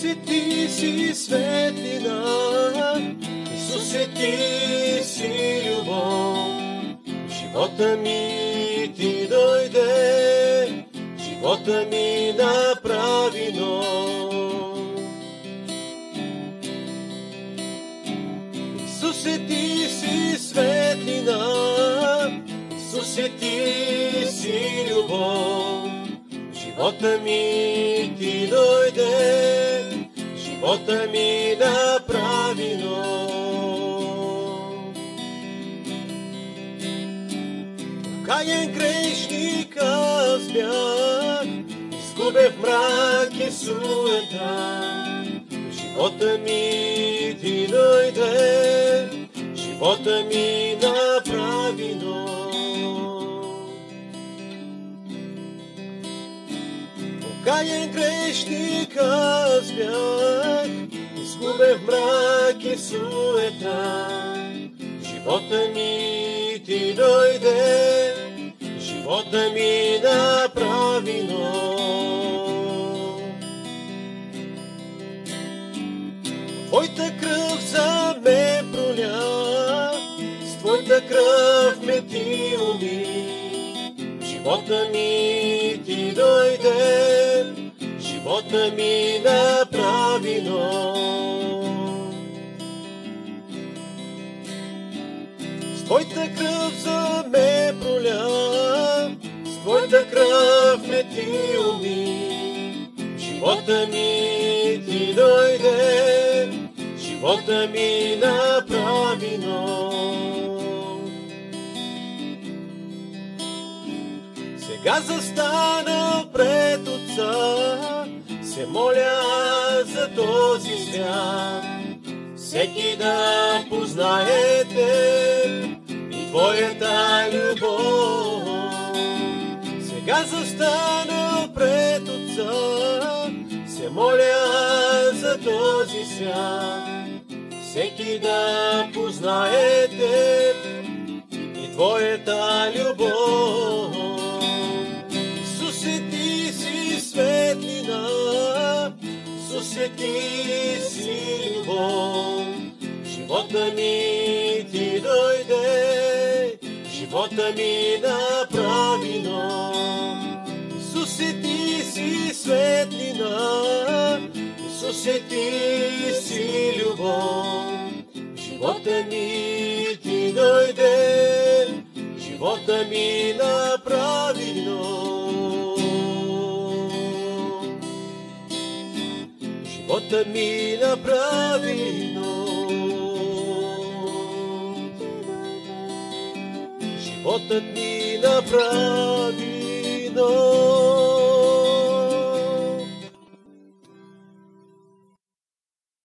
Исусе, ти си светлина, Исусе, ти си любов. В живота ми ти дойде, живота ми направи нов. Исусе, ти си светлина, Исусе, ти си любов. В живота ми ти дойде, живота ми направи нов. Каен грешник аз бях, изгубен в мрак и суета. В живота ми ти дойде, живота ми направи нов. Каен грешник аз бях, изгубен в мрак и суета. Живота ми ти дойде, живота ми направи нов. Твоята кръв за мен проля, с Твоята кръв ме ти уми. Живота ми ти дойде, живота ми направи нов. С Твоята кръв за мен проля, с Твоята кръв ме ти уми. Живота ми ти дойде, живота ми направи нов. Сега застана пред Отца, се моля за този свят. Всеки да познаете и Твоята любов. Сега застана пред Отца, се моля за този свят. Всеки да познаете и Твоята любов. Исусе, ти си светлина, Исусе, ти си любов. Живота ми ти дойде, живота ми направи нов. Исусе, ти си светлина, Исусе, ти си любов. Живота ми ти дойде, живота ми направи нов. Живота ми направи нов. Животът ми направи нов.